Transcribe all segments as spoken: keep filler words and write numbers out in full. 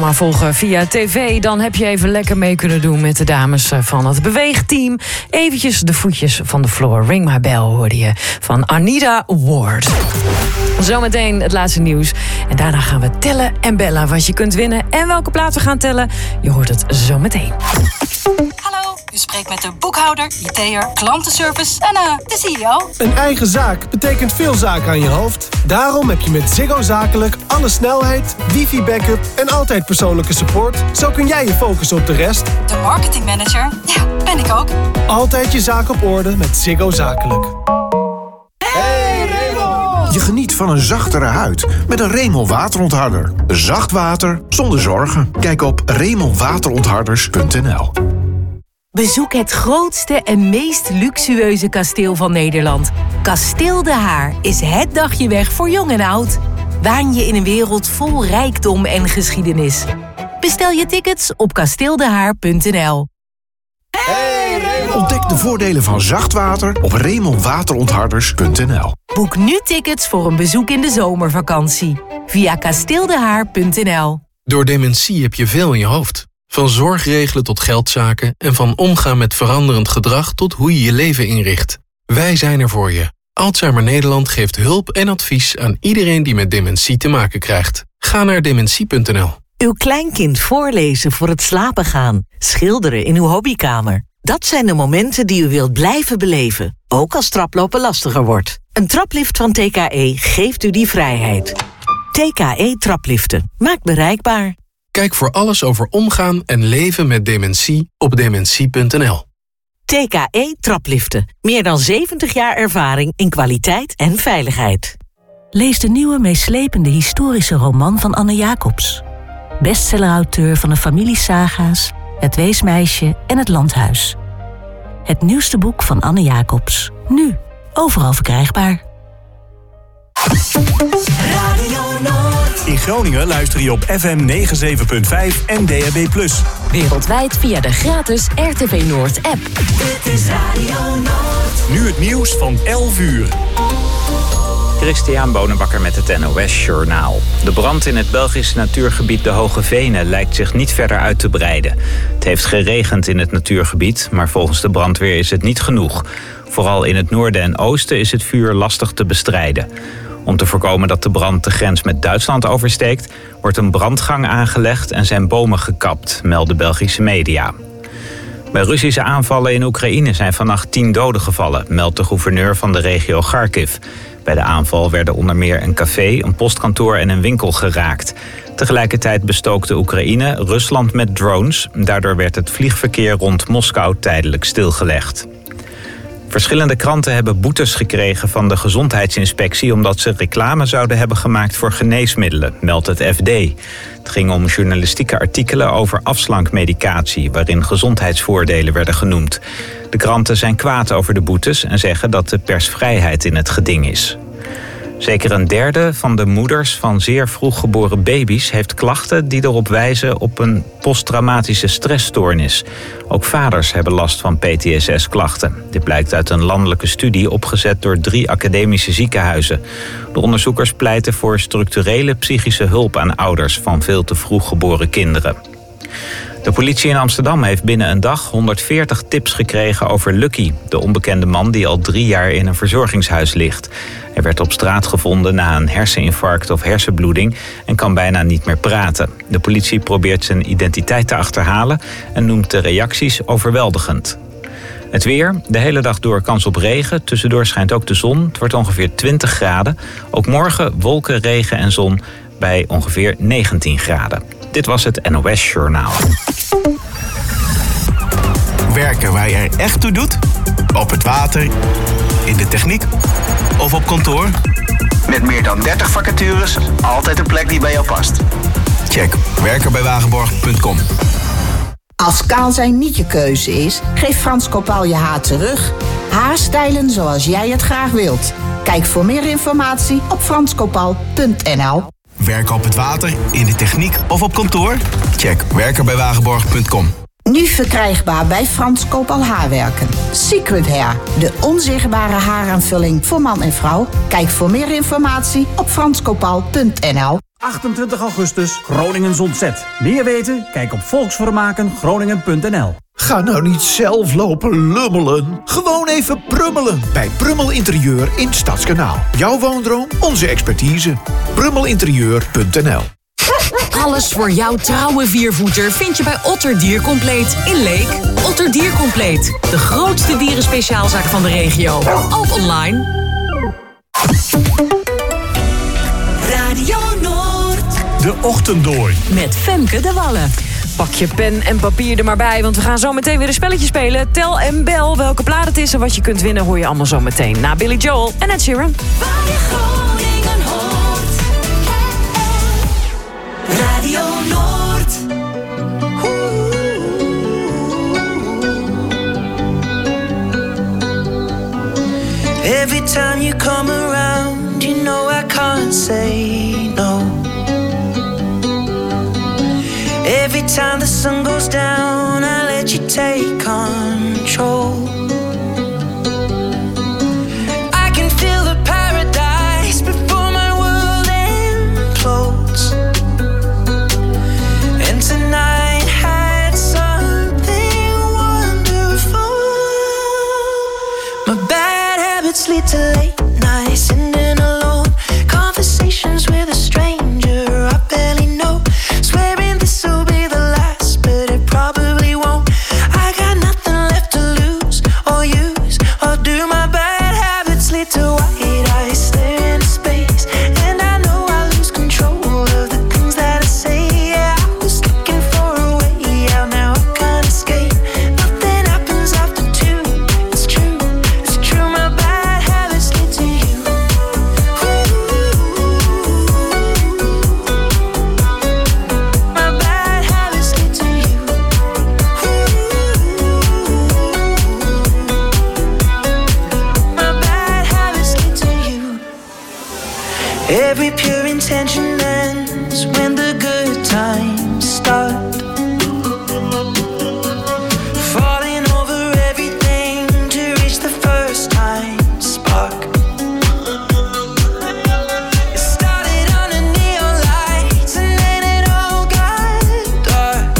programma volgen via tv... dan heb je even lekker mee kunnen doen met de dames van het beweegteam. Eventjes de voetjes van de floor. Ring My Bell hoorde je van Anita Ward. Zometeen het laatste nieuws. En daarna gaan we tellen en bellen wat je kunt winnen... en welke plaat we gaan tellen. Je hoort het zometeen. Hallo, u spreekt met de boekhouder, I T'er, klantenservice en uh, de C E O. Een eigen zaak betekent veel zaken aan je hoofd. Daarom heb je met Ziggo Zakelijk alle snelheid, wifi-backup en altijd persoonlijke support. Zo kun jij je focussen op de rest. De marketingmanager, ja, ben ik ook. Altijd je zaak op orde met Ziggo Zakelijk. Hey Raymond! Je geniet van een zachtere huid met een Raymond waterontharder. Zacht water zonder zorgen. Kijk op raymond waterontharders punt n l. Bezoek het grootste en meest luxueuze kasteel van Nederland. Kasteel De Haar is het dagje weg voor jong en oud. Waan je in een wereld vol rijkdom en geschiedenis. Bestel je tickets op kasteel de haar punt n l. Hey Raymond! Ontdek de voordelen van zacht water op raymond waterontharders punt n l. Boek nu tickets voor een bezoek in de zomervakantie. Via kasteel de haar punt n l. Door dementie heb je veel in je hoofd. Van zorgregelen tot geldzaken en van omgaan met veranderend gedrag tot hoe je je leven inricht. Wij zijn er voor je. Alzheimer Nederland geeft hulp en advies aan iedereen die met dementie te maken krijgt. Ga naar dementie punt n l. Uw kleinkind voorlezen voor het slapen gaan. Schilderen in uw hobbykamer. Dat zijn de momenten die u wilt blijven beleven. Ook als traplopen lastiger wordt. Een traplift van T K E geeft u die vrijheid. T K E trapliften. Maakt bereikbaar. Kijk voor alles over omgaan en leven met dementie op dementie punt n l. T K E trapliften. Meer dan zeventig jaar ervaring in kwaliteit en veiligheid. Lees de nieuwe meeslepende historische roman van Anne Jacobs. Bestsellerauteur van de familiesaga's, Het Weesmeisje en Het Landhuis. Het nieuwste boek van Anne Jacobs. Nu, overal verkrijgbaar. In Groningen luister je op F M negenenzeventig punt vijf en D A B plus. Wereldwijd via de gratis R T V Noord app. Dit is Radio Noord. Nu het nieuws van elf uur. Christian Bonenbakker met het N O S Journaal. De brand in het Belgische natuurgebied De Hoge Venen lijkt zich niet verder uit te breiden. Het heeft geregend in het natuurgebied, maar volgens de brandweer is het niet genoeg. Vooral in het noorden en oosten is het vuur lastig te bestrijden. Om te voorkomen dat de brand de grens met Duitsland oversteekt, wordt een brandgang aangelegd en zijn bomen gekapt, melden Belgische media. Bij Russische aanvallen in Oekraïne zijn vannacht tien doden gevallen, meldt de gouverneur van de regio Kharkiv. Bij de aanval werden onder meer een café, een postkantoor en een winkel geraakt. Tegelijkertijd bestookte Oekraïne Rusland met drones. Daardoor werd het vliegverkeer rond Moskou tijdelijk stilgelegd. Verschillende kranten hebben boetes gekregen van de gezondheidsinspectie omdat ze reclame zouden hebben gemaakt voor geneesmiddelen, meldt het F D. Het ging om journalistieke artikelen over afslankmedicatie, waarin gezondheidsvoordelen werden genoemd. De kranten zijn kwaad over de boetes en zeggen dat de persvrijheid in het geding is. Zeker een derde van de moeders van zeer vroeg geboren baby's heeft klachten die erop wijzen op een posttraumatische stressstoornis. Ook vaders hebben last van P T S S-klachten. Dit blijkt uit een landelijke studie opgezet door drie academische ziekenhuizen. De onderzoekers pleiten voor structurele psychische hulp aan ouders van veel te vroeg geboren kinderen. De politie in Amsterdam heeft binnen een dag honderdveertig tips gekregen over Lucky, de onbekende man die al drie jaar in een verzorgingshuis ligt. Hij werd op straat gevonden na een herseninfarct of hersenbloeding en kan bijna niet meer praten. De politie probeert zijn identiteit te achterhalen en noemt de reacties overweldigend. Het weer, de hele dag door kans op regen. Tussendoor schijnt ook de zon. Het wordt ongeveer twintig graden. Ook morgen wolken, regen en zon bij ongeveer negentien graden. Dit was het N O S Journaal. Werken waar je er echt toe doet? Op het water, in de techniek of op kantoor? Met meer dan dertig vacatures, altijd een plek die bij jou past. Check werken bij wagenborg punt com. Als kaal zijn niet je keuze is, geef Frans Kopaal je haar terug. Haarstijlen zoals jij het graag wilt. Kijk voor meer informatie op frans kopaal punt n l. Werken op het water, in de techniek of op kantoor? Check werken bij wagenborg punt com. Nu verkrijgbaar bij Frans Kopaal Haarwerken. Secret Hair, de onzichtbare haaraanvulling voor man en vrouw. Kijk voor meer informatie op frans kopaal punt n l. achtentwintig augustus, Groningen ontzet. Meer weten? Kijk op volksvermaken groningen punt n l. Ga nou niet zelf lopen lummelen. Gewoon even prummelen bij Prummel Interieur in Stadskanaal. Jouw woondroom, onze expertise. prummelinterieur punt n l. Alles voor jouw trouwe viervoeter vind je bij Otter Diercompleet in Leek. Otter Diercompleet, de grootste dierenspeciaalzaak van de regio. Ook online. Radio Noord. De Ochtenddooi. Met Femke de Wallen. Pak je pen en papier er maar bij, want we gaan zo meteen weer een spelletje spelen. Tel en bel. Welke plaat het is en wat je kunt winnen hoor je allemaal zo meteen. Na Billy Joel en Ed Sheeran. Radio Noord. Every time you come around, you know I can't say no. Every time the sun goes down, I let you take control. I can feel the paradise before my world implodes. And tonight had something wonderful. My bad habits lead to late nights, sitting alone. Conversations with a stranger I barely know. Swearing this will be the last, but it probably won't. I got nothing left to lose or use or do. My bad habits lead to white eyes stare into space, and I know I lose control of the things that I say. Yeah, I was looking for a way out, now I can't escape. Nothing happens after two. It's true, it's true. My bad habits lead to you. My bad habits lead to you. My bad habits lead to you. Every pure intention ends when the good times start. Falling over everything to reach the first time spark. It started under neon lights and then it all got dark.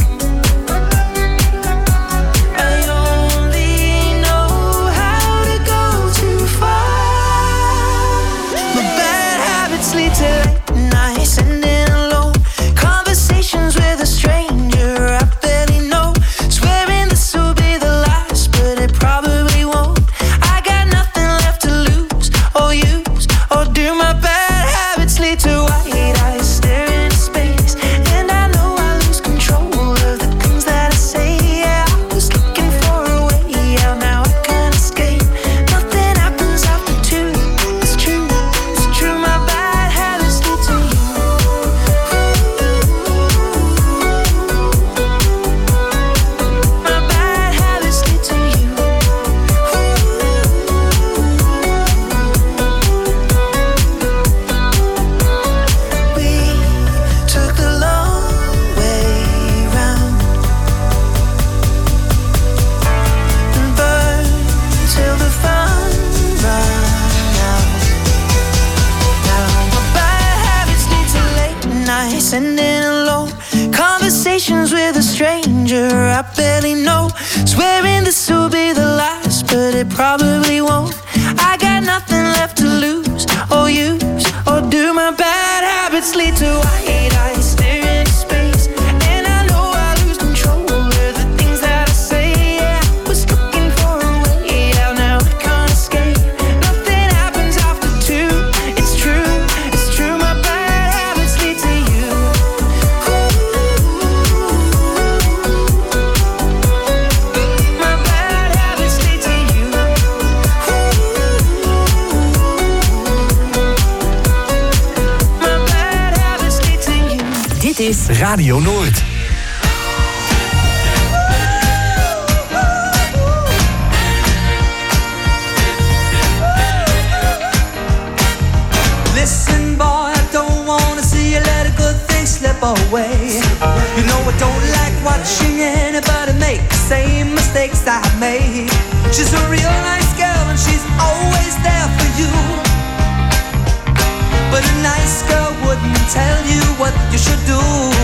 I only know how to go too far. My bad habits lead to late nights, ending alone. Conversations with a stranger I barely know. Swearing this will be the last, but it probably won't. I got nothing left to lose or use or do. My bad habits lead to white eyes stare into space, and I know I lose control of the things that I say. Yeah, I was looking for a way out, now I can't escape. Nothing happens after two. It's true, it's true. My bad habits lead to you. My bad habits lead to you. We took the long way round and burned till the fun ran out. Now my bad habits lead to late nights, ending alone. Conversations with a stranger I barely know. Swearing this will be the last, but it probably won't. I got nothing left to lose or use or do. My bad habits lead to white eyes stare into space, and I know I lose control of the things that I say. Yeah, I was looking for a way out, now I can't escape. Nothing happens after two. It's true, it's true. My bad habits lead to you. My bad habits lead to you. My bad habits lead to you. Dit is Radio Noord. Listen, boy, I don't wanna see you let a good thing slip away. You know I don't like watching anybody make the same mistakes I made. She's a real nice girl and she's always there for you. but a nice girl wouldn't tell you what you should do.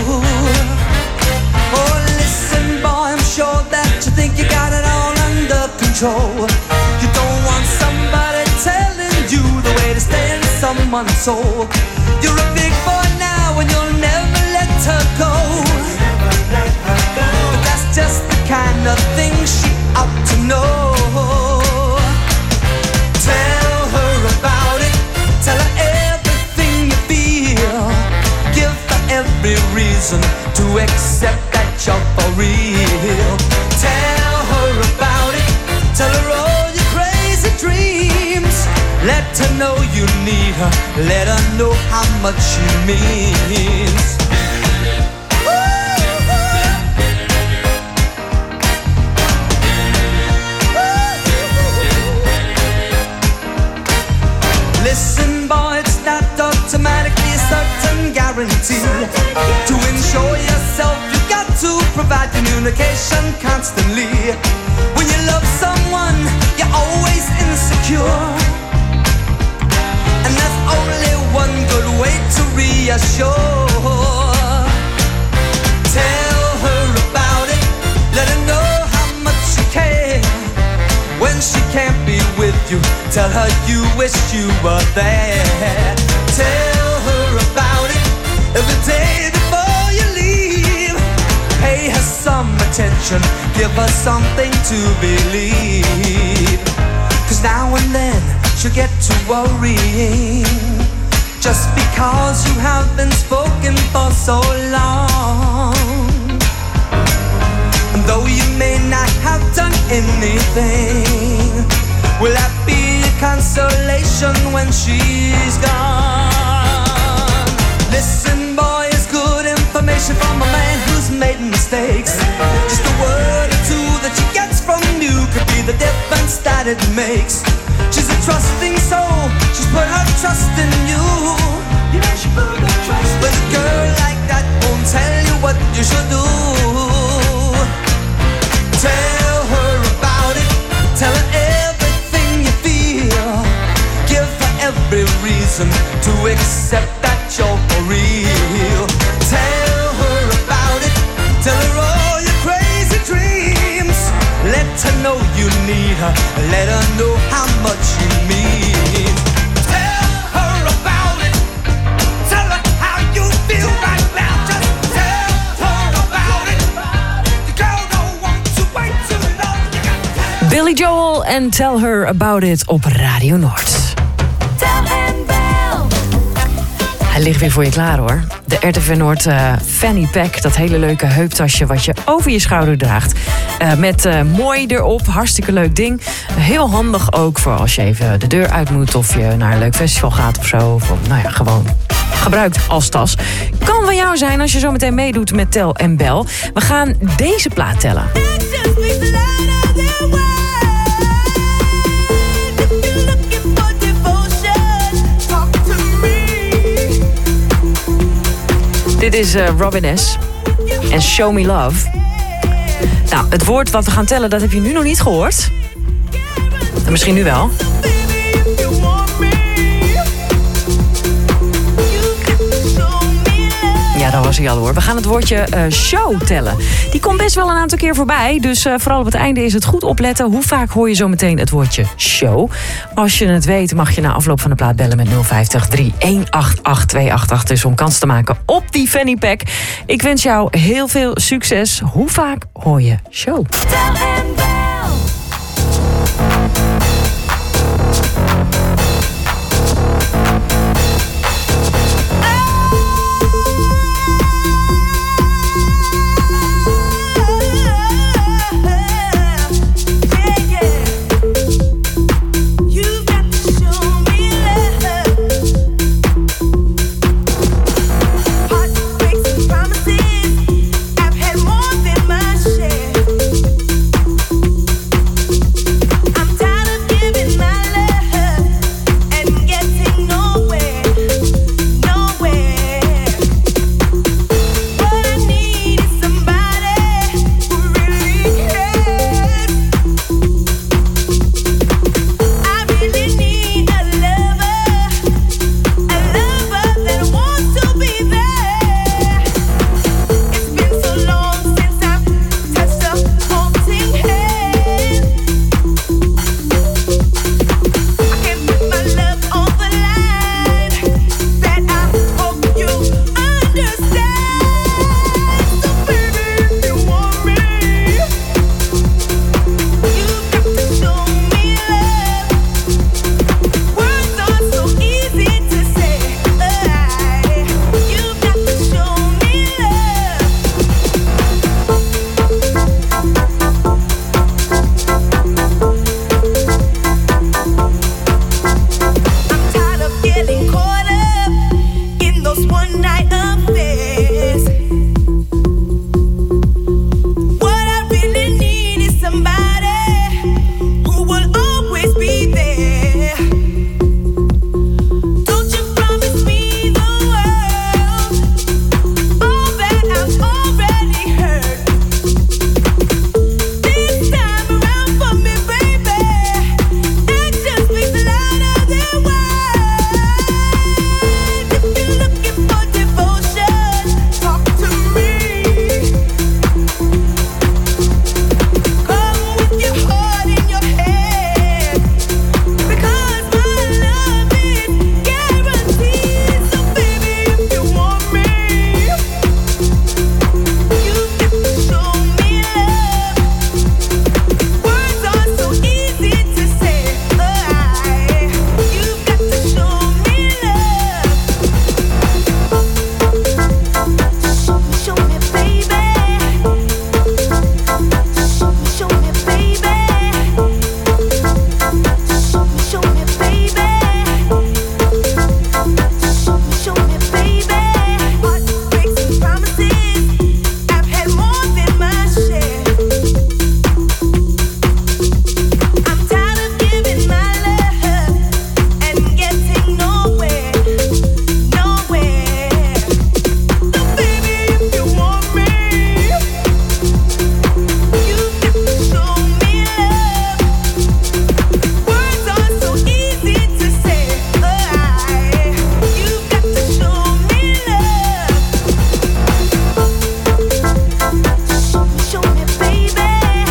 Oh, listen, boy, I'm sure that you think you got it all under control. You don't want somebody telling you the way to stay in someone's soul. You're a big boy now and you'll never let her go. But that's just the kind of thing she ought to know. Tell her about it. Tell her everything you feel. Give her every reason to accept that you're for real. Tell her about it. Tell her all your crazy dreams. Let her know you need her. Let her know how much she means. Listen, boy, it's not automatically a certain guarantee. To ensure yourself, you got to provide communication constantly. When you love someone, you're always insecure, and there's only one good way to reassure. Tell her about it. Let her know how much you care. When she can't be with you, tell her you wish you were there. Tell her about it every day before you leave. Pay her some attention, give her something to believe. Cause now and then she'll get to worrying, just because you haven't spoken for so long. And though you may not have done anything, will that be a consolation when she's gone? Listen, boy, it's good information from a man who's made mistakes. Just a word or two that she gets from you could be the difference that it makes. She's a trusting soul, she's put her trust in you. You know she put her trust in you. But a girl like that won't tell you what you should do. Tell her about it. Tell her everything you feel. Give her every reason to accept that you're for real. Tell her about it. Tell her all your crazy dreams. Let her know you need her. Let her know how much you mean. Tell her about it. Tell her how you feel right now. Just tell her about it. The girl don't want to wait too long. Billy Joel en Tell Her About It op Radio Noord. Hij ligt weer voor je klaar hoor. De R T V Noord uh, Fanny Pack. Dat hele leuke heuptasje wat je over je schouder draagt. Uh, met uh, mooi erop. Hartstikke leuk ding. Heel handig ook voor als je even de deur uit moet. Of je naar een leuk festival gaat of zo. Of nou ja, gewoon gebruikt als tas. Kan van jou zijn als je zo meteen meedoet met Tel en Bel. We gaan deze plaat tellen. Dit is uh, Robin S. en Show Me Love. Nou, het woord wat we gaan tellen, dat heb je nu nog niet gehoord. En misschien nu wel. Ja, dat was hij al hoor. We gaan het woordje uh, show tellen. Die komt best wel een aantal keer voorbij. Dus uh, vooral op het einde is het goed opletten. Hoe vaak hoor je zo meteen het woordje show? Als je het weet, mag je na afloop van de plaat bellen met nul vijftig, drie een acht acht, twee acht acht. Dus om kans te maken op die Fanny Pack. Ik wens jou heel veel succes. Hoe vaak hoor je show? Tel en Bel. Promises, I've had more than my share. somebody who will always be there. Don't you promise me the world, all that I've already heard. This time around for me, baby, action speaks louder than words. If you're looking for devotion, talk to me. Come with your heart in your hand, because my love is guaranteed. So baby, if you want me, you got to show me love. Words are so easy to say, oh, you've got to show me love. Show me, baby. Show me, baby. Show me, baby. Show me, baby. Heartbreaks and promises, I've had more than my share. I'm tired of giving my love and getting nowhere, nowhere. So baby, if you want me, you got to show me love. Words are so easy to say, oh, you've got to show me love. Show me, baby.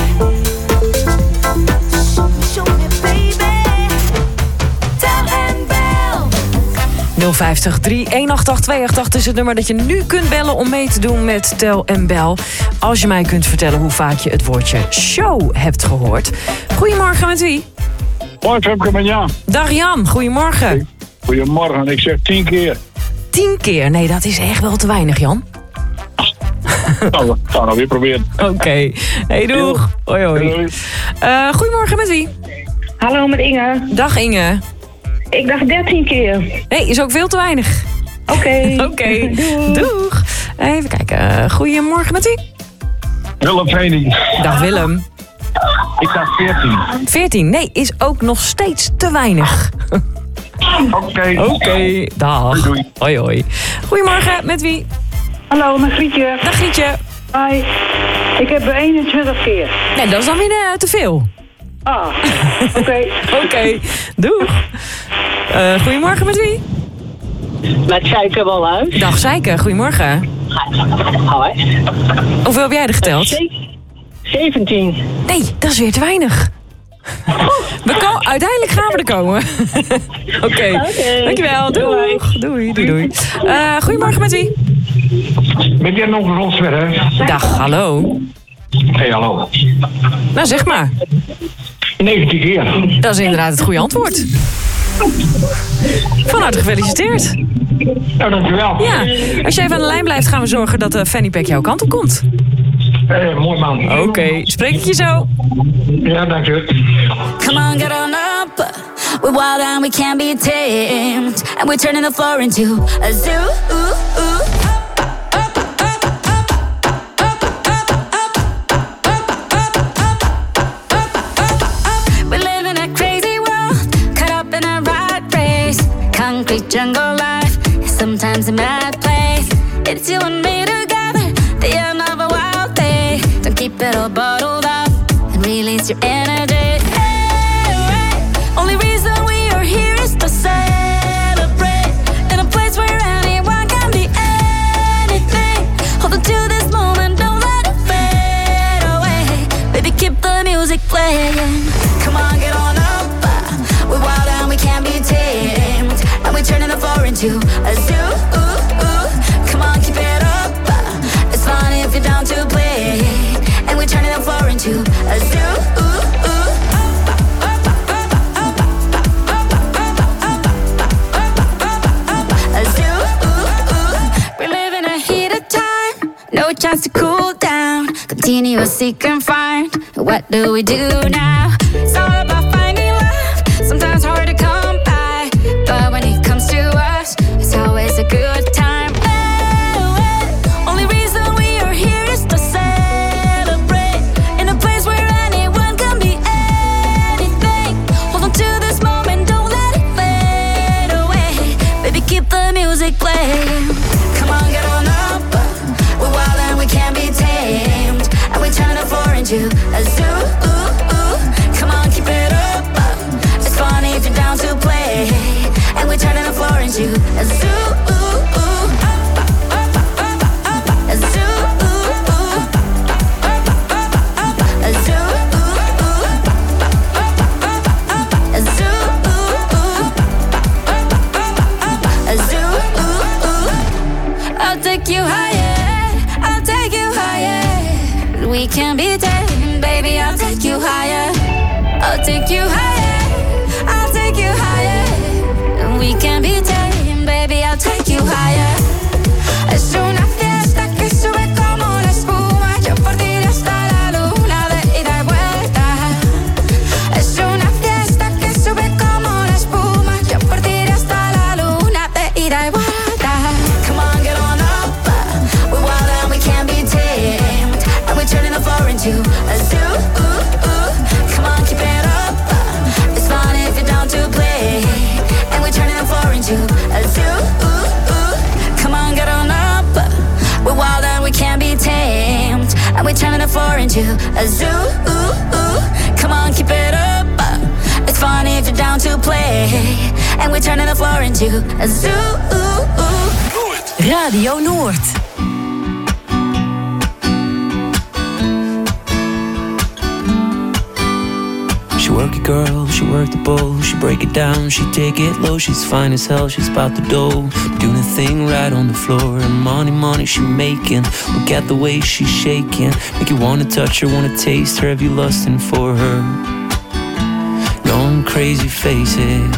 Show me, baby. Tel en bel. nul vijf drie een acht acht twee acht acht is het nummer dat je nu kunt bellen om mee te doen met Tel en Bel. Als je mij kunt vertellen hoe vaak je het woordje show hebt gehoord. Goedemorgen, met wie? Hoi, Femke met Jan. Dag Jan, goedemorgen. Goedemorgen, ik zeg tien keer. Tien keer? Nee, dat is echt wel te weinig, Jan. Nou, we gaan nog weer proberen. Oké. Hey, doeg. Hoi, hoi. Uh, goedemorgen, met wie? Hallo, met Inge. Dag Inge. Ik dacht dertien keer. Nee, is ook veel te weinig. Oké. Oké. Doeg. Even kijken. Goedemorgen, met wie? Willem Training. Dag Willem. Ik dacht veertien. veertien. Nee, is ook nog steeds te weinig. Oké. Oké. Dag. Doei. Hoi, hoi. Goedemorgen, met wie? Hallo, met Grietje. Dag Grietje. Hoi. Ik heb er eenentwintig keer. Nee, dat is dan weer uh, te veel. Ah, oké. Oké. Doeg. Uh, goedemorgen, met wie? Met Zijke wel uit. Dag Zijke, goedemorgen. Hoi. Hoeveel heb jij er geteld? zeventien. Nee, dat is weer te weinig. We ko- Uiteindelijk gaan we er komen. Oké, okay. okay. Dankjewel. Doeg. Doei, doei, doei. Uh, goedemorgen, met wie? Met Jan over Ronsberg. Dag, hallo. Hey, hallo. Nou, zeg maar. negentien keer. Dat is inderdaad het goede antwoord. Van harte gefeliciteerd. Nou, dankjewel. Ja, als je even aan de lijn blijft, gaan we zorgen dat de fanny pack jouw kant op komt. Eh, mooi man. Oké, okay. Spreek ik je zo. Ja, dank je. Come on, get on up. We're wild and we can't be tamed. And we're turning the floor into a zoo. Ooh, ooh. Concrete jungle life, sometimes a mad place. It's you and me together, the end of a wild day. Don't keep it all bottled up and release your energy. Hey, right. Only reason we are here is to celebrate in a place where anyone can be anything. Hold on to this moment, don't let it fade away. Baby, keep the music playing. Come on, get on up. We're wild and we can't be tamed. And we're turning the floor into a zoo. Ooh, ooh. Come on, keep it up. It's fun if you're down to play. And we're turning the floor into a zoo. Ooh, ooh. A zoo. Ooh, ooh. We're living a heated time. No chance to cool down. Continue seek and find. What do we do now? It's all about finding love. Sometimes hard to come by, but when it comes to us, it's always a good time. Oh, oh. Only reason we are here is to celebrate in a place where anyone you a zoo. Come on, keep it up. It's fun if you're down to play, and we're turning the floor into a zoo. A zoo. A zoo. A zoo. A zoo. I'll take you higher. I'll take you higher. We can be tamed, baby. I'll take you higher. I'll take you higher. I'll take you higher. We can be tamed, baby. I'll take you higher. Es una fiesta que sube como la espuma. Yo por ti hasta la luna de ida y vuelta. Es una fiesta que sube como la espuma. Yo por ti hasta la luna de ida y vuelta. Come on, get on up. We're wild and we can't be tamed, and we're turning the floor into a zoo. Come on, keep it up. It's fun if you're down to play, and we're turning the floor into a zoo. Come on, get on up. We're wild and we can't be tamed, and we're turning the floor into a zoo. Come on, keep it up. It's fun if you're down to play, and we're turning the floor into a zoo. Radio Noord. She work it, girl, she work the bowl. She break it down, she take it low. She's fine as hell, she's about the dough. Doing a thing right on the floor. And money, money she making. Look at the way she's shaking. Make you wanna touch her, wanna taste her. Have you lusting for her? Going crazy, face it.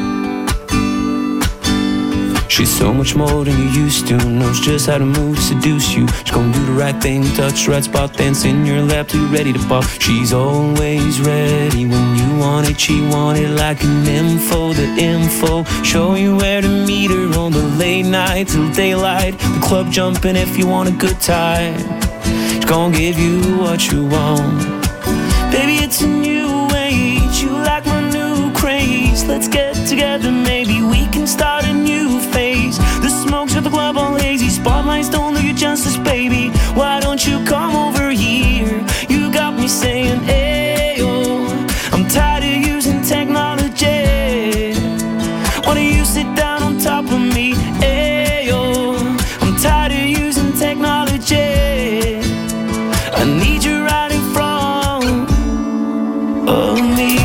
She's so much more than you used to. Knows just how to move, seduce you. She's gonna do the right thing, touch the right spot, dance in your lap till you're ready to pop. She's always ready when you want it. She want it like an info, the info. Show you where to meet her on the late night till daylight. The club jumping if you want a good time. She's gonna give you what you want. Baby, it's a new age. You like my new craze. Let's get together, maybe we can start a new phase. The smokes at the club all hazy. Spotlights don't do you justice, baby. Why don't you come over here? You got me saying, ayo. I'm tired of using technology. Why don't you sit down on top of me? Ayo. I'm tired of using technology. I need you right in front of me.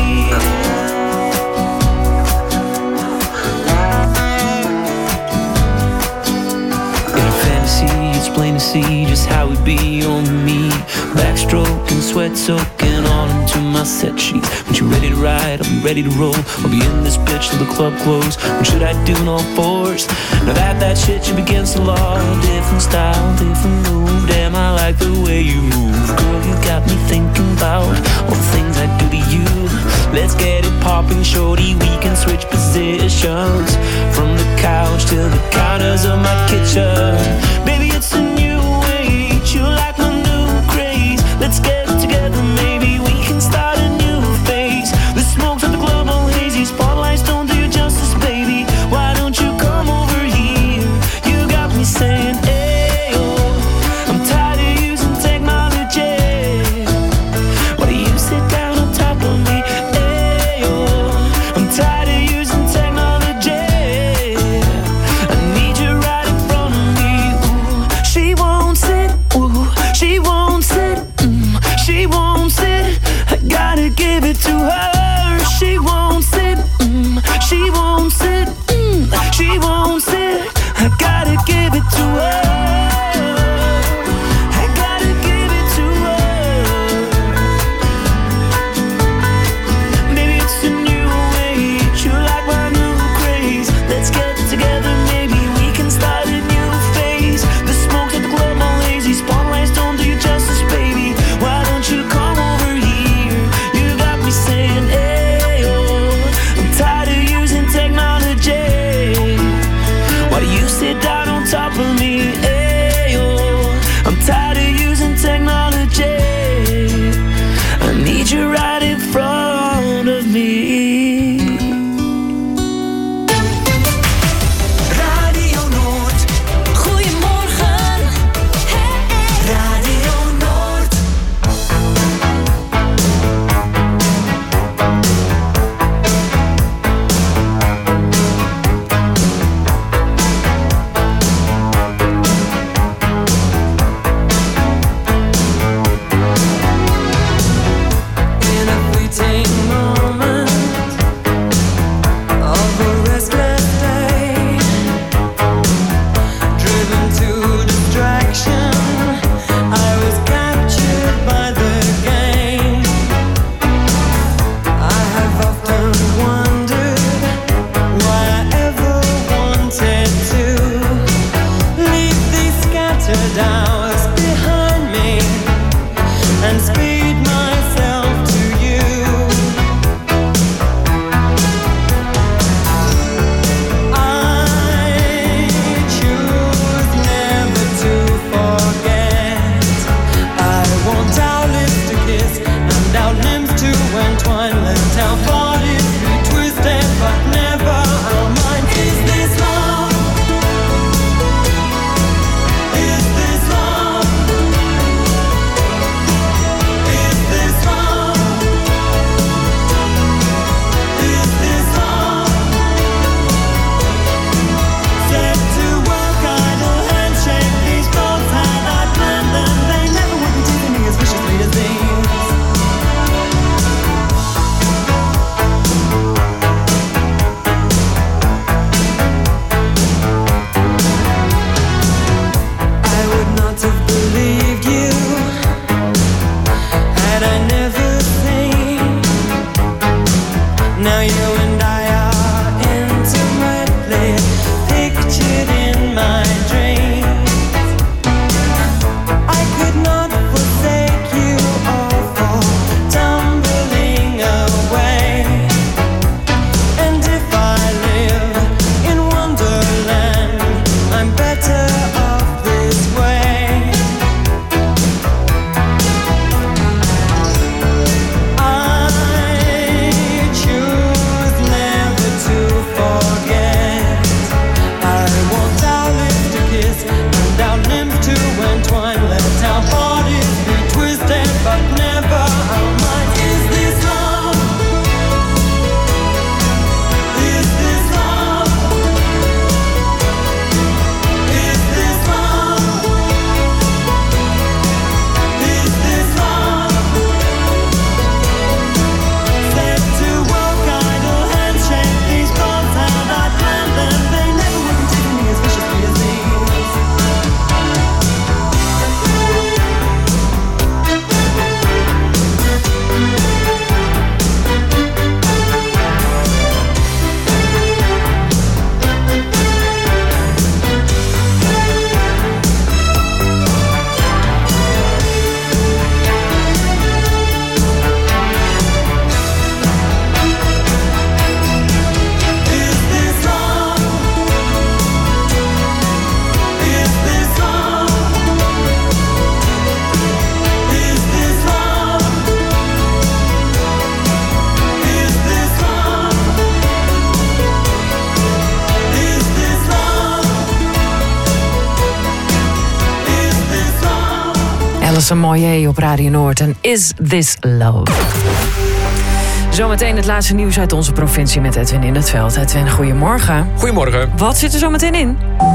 Plain to see just how we be on me. Backstroking, sweat soaking all into my set sheets. When you ready to ride, I'll be ready to roll. I'll be in this bitch till the club close. What should I do in all fours? Now that that shit should be against the law. Different style, different move. Damn, I like the way you move. Girl, you got me thinking about all the things I do to you. Let's get it popping, shorty. We can switch positions from the couch to the counters of my kitchen. Baby, it's a new age. You like my new craze. Let's get together, maybe we can start a new phase. The smoke's at the club all hazy. Spotlights don't do you justice, baby. Why don't you come over here? You got me saying, ayo. I'm tired of using technology. Why do you sit down on top of me? Ayo. I'm tired of using technology. I need you right in front of me. Ooh. She won't sit, ooh. She won't sit, mm. She won't sit. I gotta give it to her. She won't sit, mm. She won't sit, mm. She won't sit. I gotta give it to her. I gotta give it to her. Maybe it's a new age. You like my new craze. Let's get together, maybe we can start a new phase. The smoke's at the club all lazy. Spotlights don't do you justice, baby. Why don't you come over here? You got me saying, Alison Moyet op Radio Noord en Is This Love? Zometeen het laatste nieuws uit onze provincie met Edwin in het Veld. Edwin, goedemorgen. Goedemorgen. Wat zit er zo meteen in?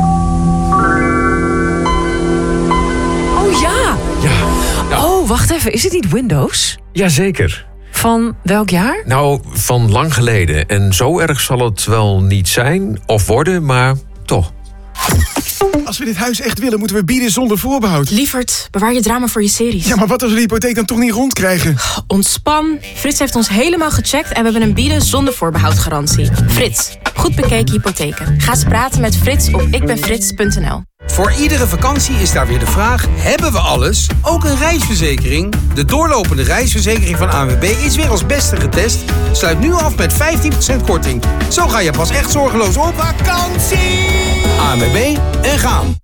Oh ja! Ja. Nou. Oh, wacht even. Is het niet Windows? Jazeker. Van welk jaar? Nou, van lang geleden. En zo erg zal het wel niet zijn of worden, maar toch. Als we dit huis echt willen, moeten we bieden zonder voorbehoud. Lieverd, bewaar je drama voor je series. Ja, maar wat als we de hypotheek dan toch niet rondkrijgen? Ontspan. Frits heeft ons helemaal gecheckt en we hebben een bieden zonder voorbehoud garantie. Frits, goed bekeken hypotheken. Ga eens praten met Frits op ikbenfrits punt n l. Voor iedere vakantie is daar weer de vraag, hebben we alles? Ook een reisverzekering? De doorlopende reisverzekering van A N W B is weer als beste getest. Sluit nu af met vijftien procent korting. Zo ga je pas echt zorgeloos op vakantie! A N W B en gaan.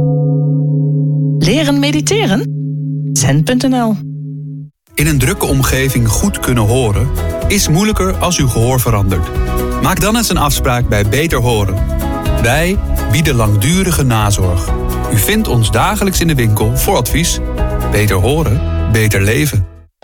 Leren mediteren? zen punt n l. In een drukke omgeving goed kunnen horen is moeilijker als uw gehoor verandert. Maak dan eens een afspraak bij Beter Horen. Wij bieden langdurige nazorg. U vindt ons dagelijks in de winkel voor advies. Beter horen, beter leven.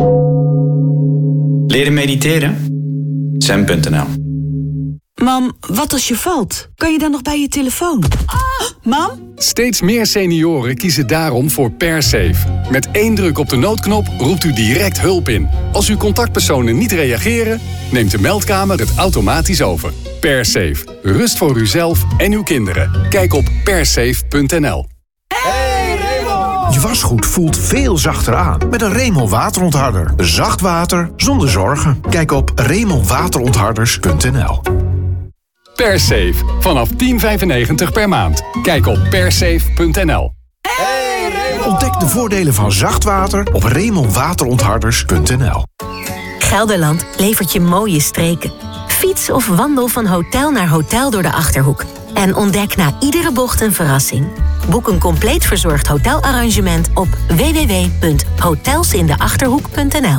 Leren mediteren? zen punt n l. Mam, wat als je valt? Kan je dan nog bij je telefoon? Mam? Steeds meer senioren kiezen daarom voor PerSafe. Met één druk op de noodknop roept u direct hulp in. Als uw contactpersonen niet reageren, neemt de meldkamer het automatisch over. PerSafe. Rust voor uzelf en uw kinderen. Kijk op persafe punt n l. Je wasgoed voelt veel zachter aan met een Remel waterontharder. Zacht water zonder zorgen. Kijk op remel waterontharders punt n l. PerSafe. Vanaf tien vijfennegentig per maand. Kijk op persafe punt n l. Ontdek de voordelen van zacht water op remel waterontharders punt n l. Gelderland levert je mooie streken. Fiets of wandel van hotel naar hotel door de Achterhoek. En ontdek na iedere bocht een verrassing. Boek een compleet verzorgd hotelarrangement op w w w punt hotelsindeachterhoek punt n l.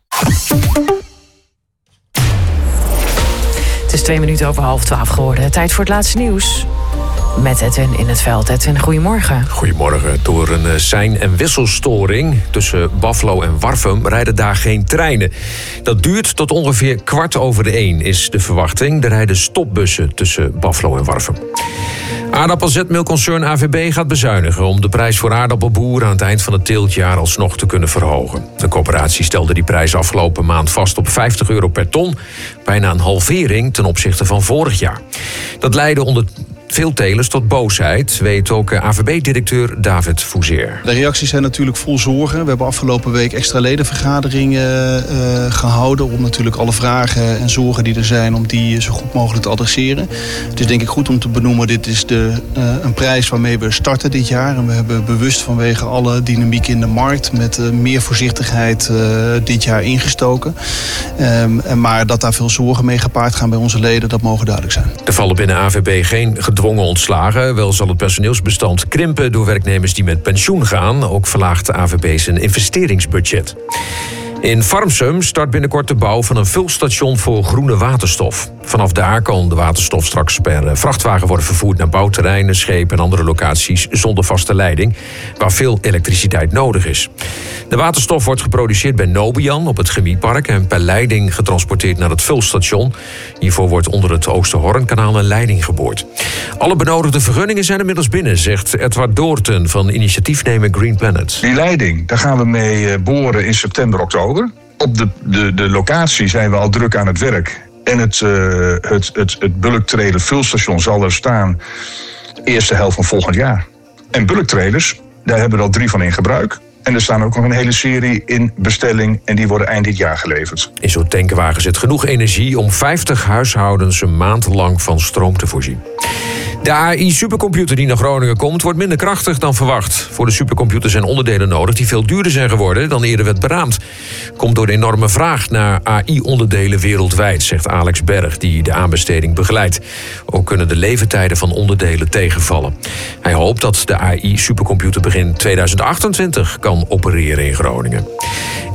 Het is twee minuten over half twaalf geworden. Tijd voor het laatste nieuws. Met Edwin in het Veld. Edwin, goedemorgen. Goedemorgen. Door een sein- en wisselstoring tussen Baflo en Warffum rijden daar geen treinen. Dat duurt tot ongeveer kwart over de één, is de verwachting. Er rijden stopbussen tussen Baflo en Warffum. Aardappelzetmeelconcern A V B gaat bezuinigen om de prijs voor aardappelboeren aan het eind van het teeltjaar alsnog te kunnen verhogen. De coöperatie stelde die prijs afgelopen maand vast op vijftig euro per ton. Bijna een halvering ten opzichte van vorig jaar. Dat leidde onder veel telers tot boosheid, weet ook A V B-directeur David Fouzeer. De reacties zijn natuurlijk vol zorgen. We hebben afgelopen week extra ledenvergaderingen uh, gehouden om natuurlijk alle vragen en zorgen die er zijn, om die zo goed mogelijk te adresseren. Het is denk ik goed om te benoemen, dit is de, uh, een prijs waarmee we starten dit jaar. En we hebben bewust vanwege alle dynamiek in de markt met uh, meer voorzichtigheid uh, dit jaar ingestoken. Um, maar dat daar veel zorgen mee gepaard gaan bij onze leden, dat mogen duidelijk zijn. Er vallen binnen A V B geen gedwongen ontslagen. Wel zal het personeelsbestand krimpen door werknemers die met pensioen gaan. Ook verlaagt de A V B zijn investeringsbudget. In Farmsum start binnenkort de bouw van een vulstation voor groene waterstof. Vanaf daar kan de waterstof straks per vrachtwagen worden vervoerd naar bouwterreinen, schepen en andere locaties zonder vaste leiding, waar veel elektriciteit nodig is. De waterstof wordt geproduceerd bij Nobian op het chemiepark en per leiding getransporteerd naar het vulstation. Hiervoor wordt onder het Oosterhornkanaal een leiding geboord. Alle benodigde vergunningen zijn inmiddels binnen, zegt Edward Doorten van initiatiefnemer Green Planet. Die leiding, daar gaan we mee boren in september, oktober. Op de, de, de locatie zijn we al druk aan het werk. En het, uh, het, het, het bulktrailer vulstation zal er staan de eerste helft van volgend jaar. En bulktrailers, daar hebben we al drie van in gebruik. En er staan ook nog een hele serie in bestelling en die worden eind dit jaar geleverd. In zo'n tankenwagen zit genoeg energie om vijftig huishoudens een maand lang van stroom te voorzien. De A I-supercomputer die naar Groningen komt, wordt minder krachtig dan verwacht. Voor de supercomputer zijn onderdelen nodig die veel duurder zijn geworden dan eerder werd beraamd. Komt door de enorme vraag naar A I-onderdelen wereldwijd, zegt Alex Berg, die de aanbesteding begeleidt. Ook kunnen de leeftijden van onderdelen tegenvallen. Hij hoopt dat de A I-supercomputer begin tweeduizend achtentwintig kan opereren in Groningen.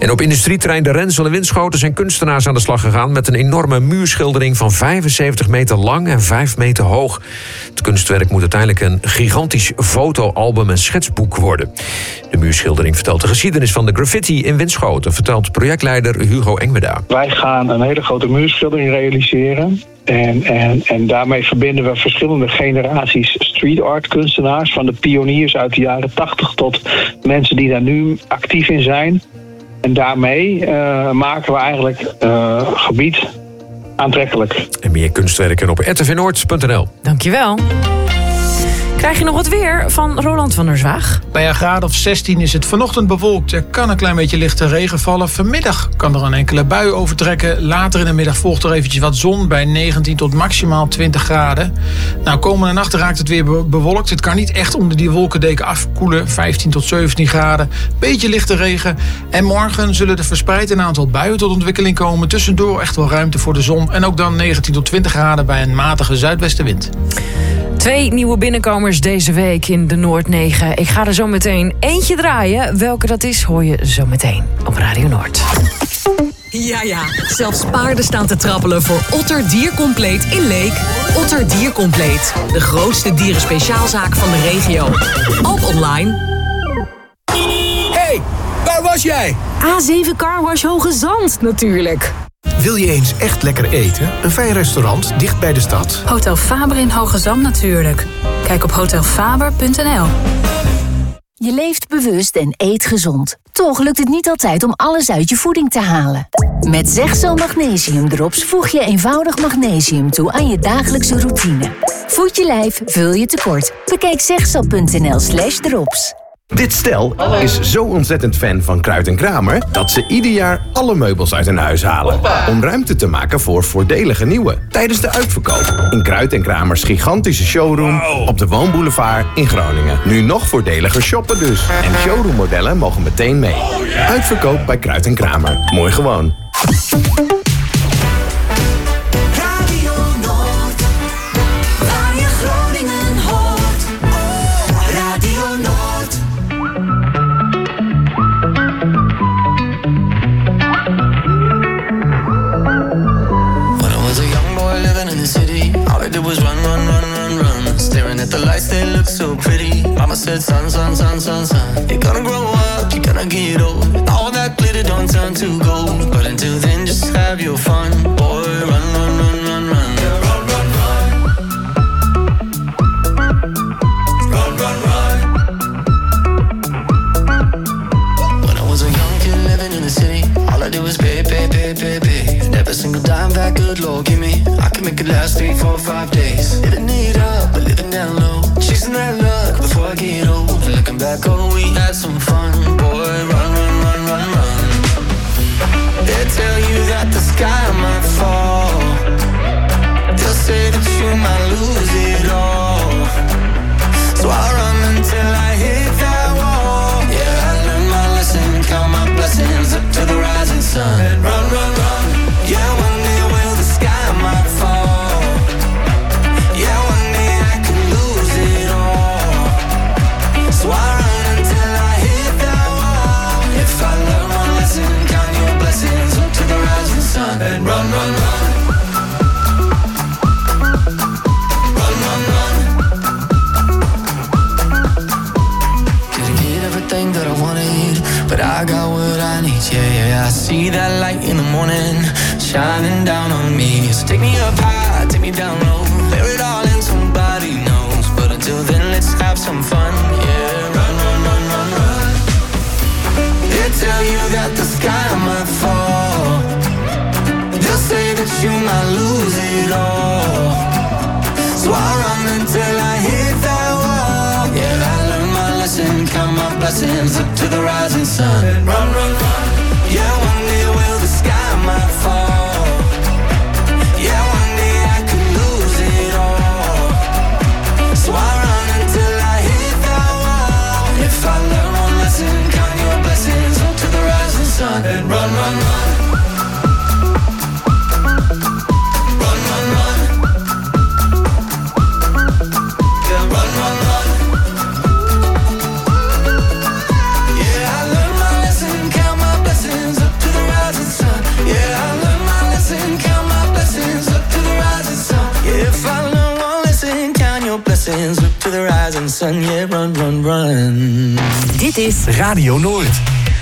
En op industrieterrein De Rensel in Winschoten zijn kunstenaars aan de slag gegaan met een enorme muurschildering van vijfenzeventig meter lang en vijf meter hoog. Het kunstwerk moet uiteindelijk een gigantisch fotoalbum en schetsboek worden. De muurschildering vertelt de geschiedenis van de graffiti in Winschoten, vertelt projectleider Hugo Engmeda. Wij gaan een hele grote muurschildering realiseren. En, en, en daarmee verbinden we verschillende generaties street art kunstenaars. Van de pioniers uit de jaren tachtig tot mensen die daar nu actief in zijn. En daarmee uh, maken we eigenlijk uh, gebied aantrekkelijk. En meer kunstwerken op r t v noord punt n l. Dankjewel. Krijg je nog wat weer van Roland van der Zwaag? Bij een graad of zestien is het vanochtend bewolkt. Er kan een klein beetje lichte regen vallen. Vanmiddag kan er een enkele bui overtrekken. Later in de middag volgt er eventjes wat zon bij negentien tot maximaal twintig graden. Nou, komende nacht raakt het weer bewolkt. Het kan niet echt onder die wolkendeken afkoelen. vijftien tot zeventien graden. Beetje lichte regen. En morgen zullen er verspreid een aantal buien tot ontwikkeling komen. Tussendoor echt wel ruimte voor de zon. En ook dan negentien tot twintig graden bij een matige zuidwestenwind. Twee nieuwe binnenkomers deze week in de Noord negen. Ik ga er zo meteen eentje draaien. Welke dat is, hoor je zo meteen op Radio Noord. Ja, ja, zelfs paarden staan te trappelen voor Otter Diercompleet in Leek. Otter Diercompleet, de grootste dierenspeciaalzaak van de regio. Ook online. Hey, waar was jij? A zeven Carwash Hoge Zand, natuurlijk. Wil je eens echt lekker eten? Een fijn restaurant dicht bij de stad? Hotel Faber in Hoge Zand natuurlijk. Kijk op hotel faber punt n l. Je leeft bewust en eet gezond. Toch lukt het niet altijd om alles uit je voeding te halen. Met Zegzo Magnesium Drops voeg je eenvoudig magnesium toe aan je dagelijkse routine. Voed je lijf, vul je tekort. Bekijk zegzo punt n l slash drops. Dit stel is zo ontzettend fan van Kruid en Kramer dat ze ieder jaar alle meubels uit hun huis halen. Om ruimte te maken voor voordelige nieuwe. Tijdens de uitverkoop in Kruid en Kramers gigantische showroom op de Woonboulevard in Groningen. Nu nog voordeliger shoppen dus. En showroommodellen mogen meteen mee. Uitverkoop bij Kruid en Kramer. Mooi gewoon. The lights, they look so pretty. Mama said, son, son, son, son, son, you're gonna grow up, you're gonna get old. All that glitter don't turn to gold. But until then, just have your fun. Boy, run, run, run, run, run. Yeah, run, run, run. Run, run, run. When I was a young kid living in the city, all I did was pay, pay, pay, pay, pay. And every single dime that good Lord give me, I could make it last three, four, five days. Living it up, but living down low. Chasing that luck before I get old. And looking back, oh, we had some fun. Boy, run, run, run, run, run. They tell you that the sky might fall. They'll say that you might lose it all. So I run until I hit that wall. Yeah, I learned my lesson, count my blessings up to the rising sun. And run, run, run. Yeah, one day will the sky might fall. Yeah, one day I could lose it all. So I run until I hit that wall. If I learn one lesson, count your blessings up to the rising sun. And run, run, run. Run, run, run. Didn't get everything that I wanted, but I got what I need. Yeah, yeah, I see that light in the morning shining down on me. So take me up high, take me down low, bear it all in, somebody knows. But until then, let's have some fun. Yeah, run, run, run, run, run. They tell you that the sky might fall. They'll say that you might lose it all. So I run until I hit that wall. Yeah, I learned my lesson, count my blessings up to the rising sun. And run, run, run. Yeah, one day will the sky might fall. Yeah, one day I could lose it all. So I run until I hit that wall. If I learn one lesson, count your blessings up to the rising sun. And run, run, run. Run, run, run. Yeah, run, run, run. Yeah, I learned my lesson, count blessings. Look to the rising sun, yeah, run, run, run. Dit is Radio Noord.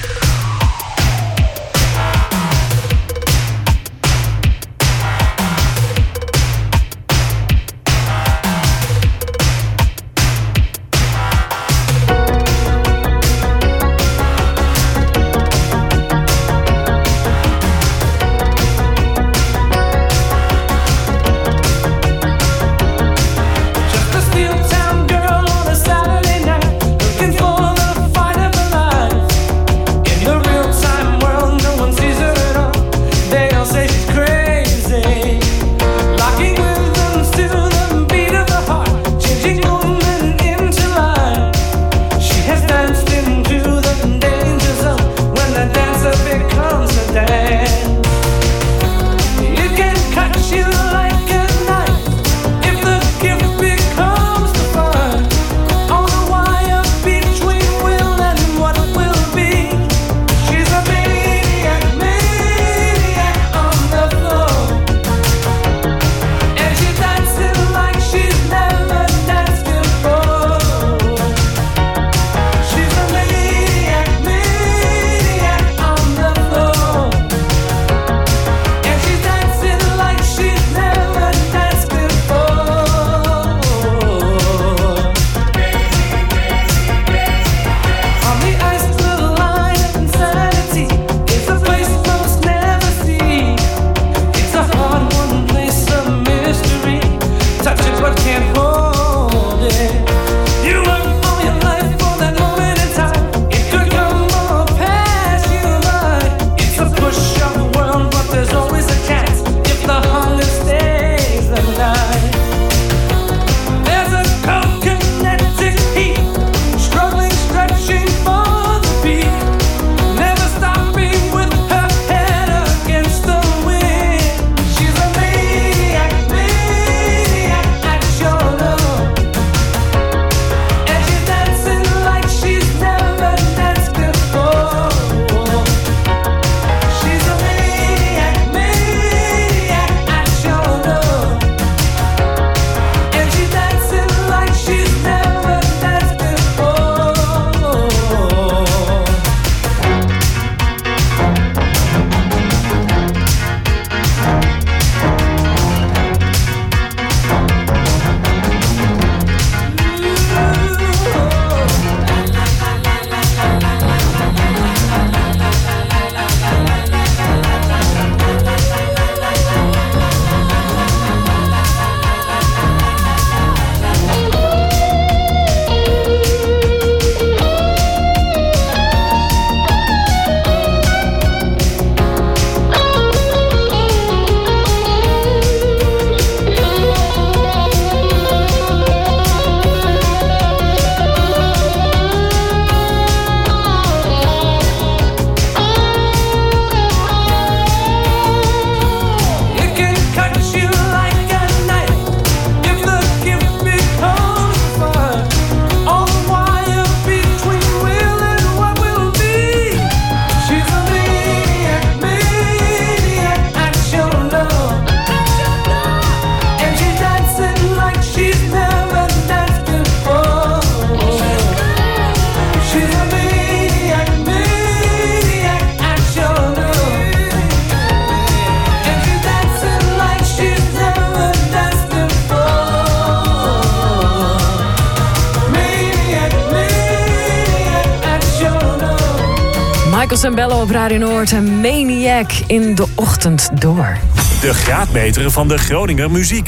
Michael Sembello op Radio Noord en Maniac in de ochtend door. De graadmeter van de Groninger muziek.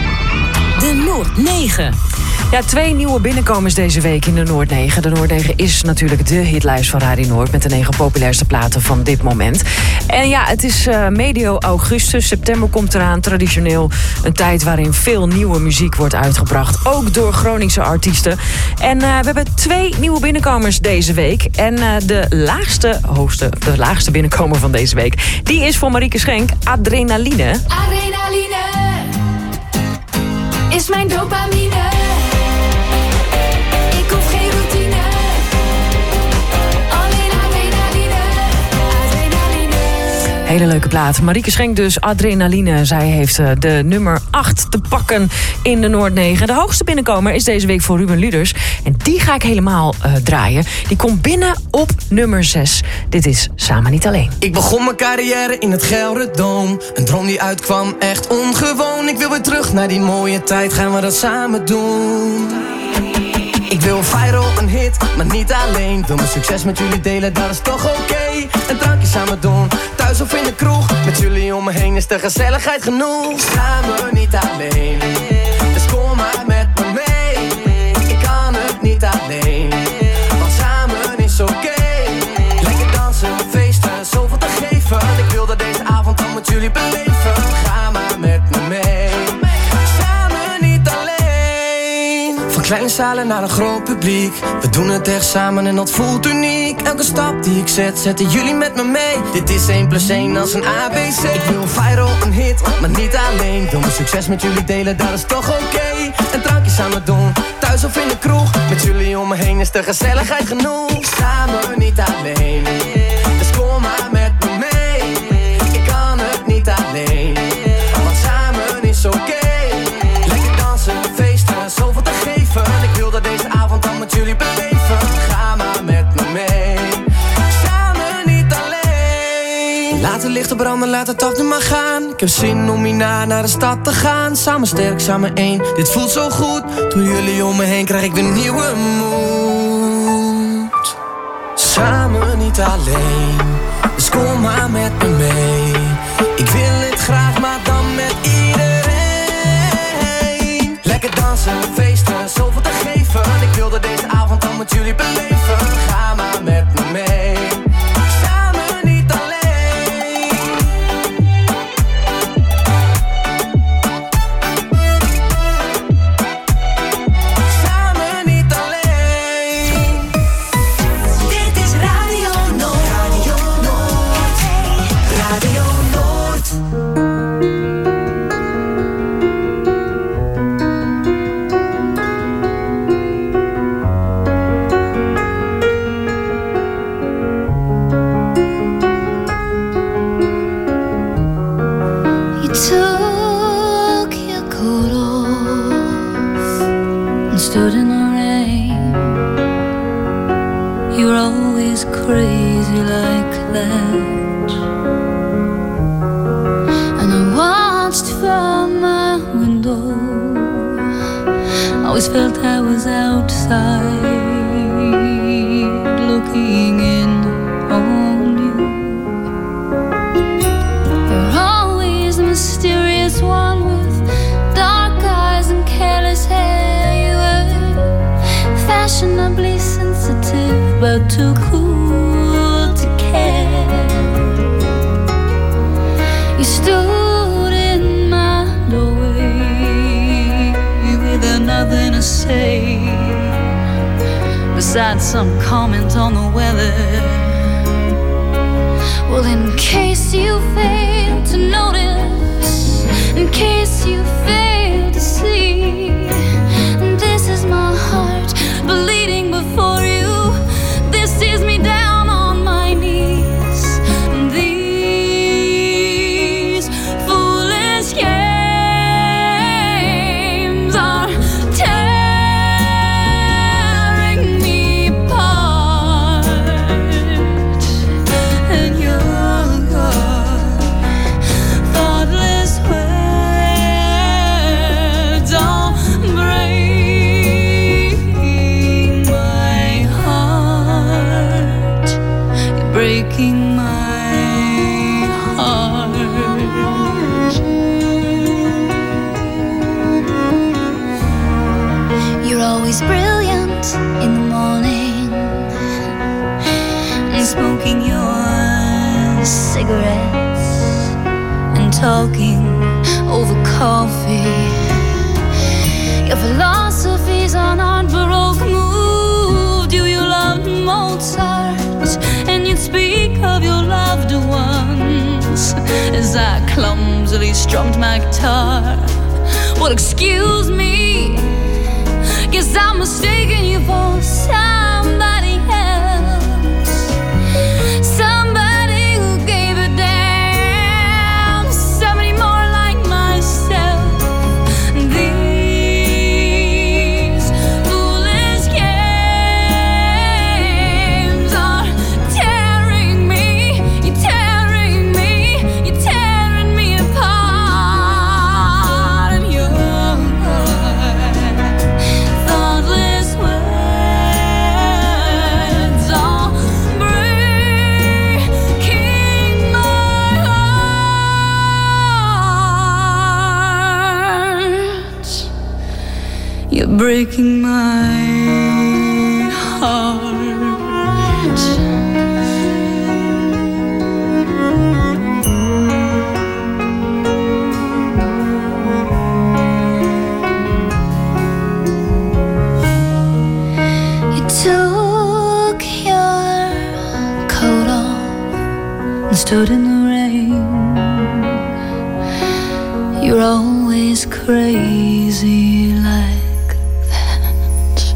De Noord negen. Ja, twee nieuwe binnenkomers deze week in de Noord negen. De Noord negen is natuurlijk de hitlijst van Radio Noord met de negen populairste platen van dit moment. En ja, het is uh, medio augustus. September komt eraan, traditioneel een tijd waarin veel nieuwe muziek wordt uitgebracht. Ook door Groningse artiesten. En uh, we hebben twee nieuwe binnenkomers deze week. En uh, de laagste, hoogste, de laagste binnenkomer van deze week, die is voor Marieke Schenk, Adrenaline. Adrenaline is mijn dopamine. Ik hoef geen routine. Alleen adrenaline. Adrenaline. Hele leuke plaat. Marieke Schenk dus, Adrenaline. Zij heeft uh, de nummer acht te pakken in de Noord negen. De hoogste binnenkomer is deze week voor Ruben Luders. En die ga ik helemaal uh, draaien. Die komt binnen op nummer zes. Dit is Samen niet alleen. Ik begon mijn carrière in het Gelderdoom. Een droom die uitkwam, echt ongewoon. Ik wil weer terug naar die mooie tijd, gaan we dat samen doen. Ik wil viral, een hit, maar niet alleen. Wil mijn succes met jullie delen, dat is toch oké. Okay. Een drankje samen doen, thuis of in de kroeg. Met jullie om me heen is de gezelligheid genoeg. Samen niet alleen, dus kom maar met me mee. Ik kan het niet alleen, want samen is oké. Okay. Lekker dansen, feesten, zoveel te geven. Ik wil dat deze avond al met jullie beleven. Ga maar met me mee. Kleine zalen naar een groot publiek. We doen het echt samen en dat voelt uniek. Elke stap die ik zet, zetten jullie met me mee. Dit is één plus één als een A B C. Ik wil viral, een hit, maar niet alleen. Wil mijn succes met jullie delen, dat is toch oké. Okay. Een drankje samen doen, thuis of in de kroeg. Met jullie om me heen is de gezelligheid genoeg. Samen niet alleen, dus kom maar met me mee. Ik kan het niet alleen, want samen is oké. Okay. Lekker dansen, feesten, zoveel te geven. Ik wil dat deze avond al met jullie beleven. Ga maar met me mee. Samen niet alleen. Laat het lichten branden, laat het af nu maar gaan. Ik heb zin om hierna naar de stad te gaan. Samen sterk, samen één. Dit voelt zo goed. Door jullie om me heen krijg ik weer nieuwe moed. Samen niet alleen, dus kom maar met me mee. Ik wil het graag, maar dan met iedereen. Lekker dansen, feesten, zoveel te geven. Ik wil dat deze avond al met jullie beleven. Ga maar met me mee. Samen niet alleen. Samen niet alleen. Dit is Radio Noord. Radio Noord. Radio Noord. Took your coat off and stood in the rain. You were always crazy like that, and I watched from my window. Always felt I was outside looking in on you. Mysterious one with dark eyes and careless hair. You were fashionably sensitive, but too cool to care. You stood in my doorway with nothing to say, besides some comment on the weather. Well, in case you failed to notice, in case you fail to see, this is my heart bleeding before you. This is me down on my knees. These foolish games are tearing me apart, and you're gone. Thoughtless words don't break my heart. You're breaking my heart. You're always brilliant in the morning and smoking your cigarettes and talking over coffee. Your philosophies on art baroque moved you. You loved Mozart, and you'd speak of your loved ones as I clumsily strummed my guitar. Well, excuse me, guess I'm mistaken you for somebody else. Somebody who gave a damn. You're breaking my heart. You took your coat off and stood in the rain. You're always crazy like that.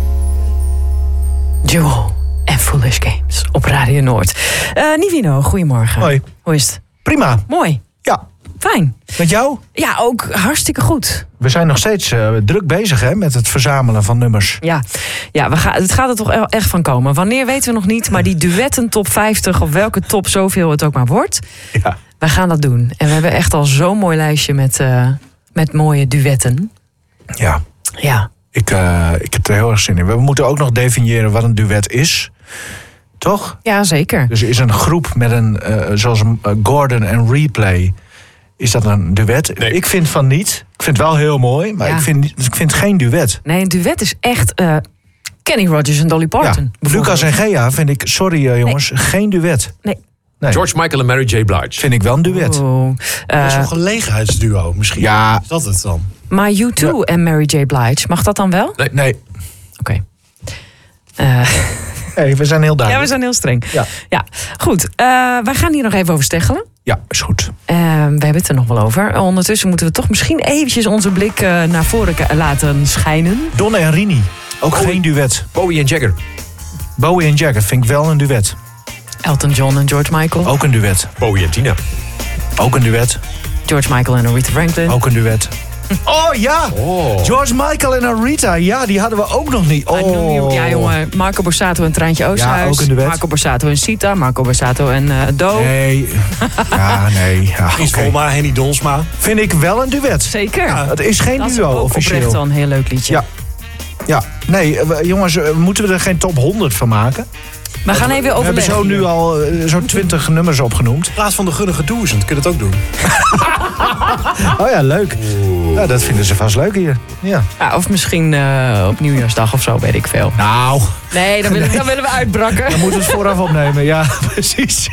Jewel en Foolish Games op Radio Noord. Uh, Nivino, goedemorgen. Hoi. Hoe is het? Prima. Mooi. Ja. Fijn. Met jou? Ja, ook hartstikke goed. We zijn nog steeds uh, druk bezig hè, met het verzamelen van nummers. Ja, ja we gaan, het gaat er toch e- echt van komen. Wanneer weten we nog niet, maar die duetten top vijftig... of welke top zoveel het ook maar wordt... Ja. We gaan dat doen. En we hebben echt al zo'n mooi lijstje met, uh, met mooie duetten. Ja. Ja. Ik, uh, ik heb er heel erg zin in. We moeten ook nog definiëren wat een duet is. Toch? Ja, zeker. Dus is een groep met een, uh, zoals uh, Gordon en Replay... Is dat een duet? Nee. Ik vind van niet. Ik vind het wel heel mooi, maar Ja. ik, vind, ik vind het geen duet. Nee, een duet is echt uh, Kenny Rogers en Dolly Parton. Ja. Lucas en Gea vind ik, sorry uh, jongens, nee. geen duet. Nee. Nee. George Michael en Mary J. Blige. Vind ik wel een duet. Oh, uh, dat is een gelegenheidsduo misschien. Ja. Is dat het dan? Maar U twee ja. en Mary J. Blige, mag dat dan wel? Nee. nee. Oké. Okay. Uh, hey, we zijn heel duidelijk. Ja, we zijn heel streng. Ja, ja. Goed. Uh, wij gaan hier nog even over steggelen. Ja, is goed. Uh, we hebben het er nog wel over. Ondertussen moeten we toch misschien eventjes onze blik uh, naar voren laten schijnen. Donne en Rini. Ook Bowie. Geen duet. Bowie en Jagger. Bowie en Jagger vind ik wel een duet. Elton John en George Michael. Ook een duet. Bowie en Tina. Ook een duet. George Michael en Aretha Franklin. Ook een duet. Oh ja! Oh. George Michael en Aretha. Ja, die hadden we ook nog niet. Oh. Ja, jongen. Marco Borsato en Treintje Oosterhuis. Ja, ook een duet. Marco Borsato en Sita. Marco Borsato en uh, Do. Nee. Ja, nee. Ja, Chris okay. Volma, Henny Donsma. Vind ik wel een duet. Zeker. Ja, het is geen dat duo is ook officieel. oprecht wel een heel leuk liedje. Ja. Ja. Nee, jongens, moeten we er geen top honderd van maken? We gaan even overleggen. We hebben zo nu al uh, zo'n twintig nummers opgenoemd. In plaats van de gunnige duizend, kun je dat ook doen. Oh ja, leuk. Ja, dat vinden ze vast leuk hier. Ja. Ja, of misschien uh, op nieuwjaarsdag of zo, weet ik veel. Nou. Nee, dan willen, nee. dan willen we uitbrakken. Dan moeten we het vooraf opnemen, ja, precies.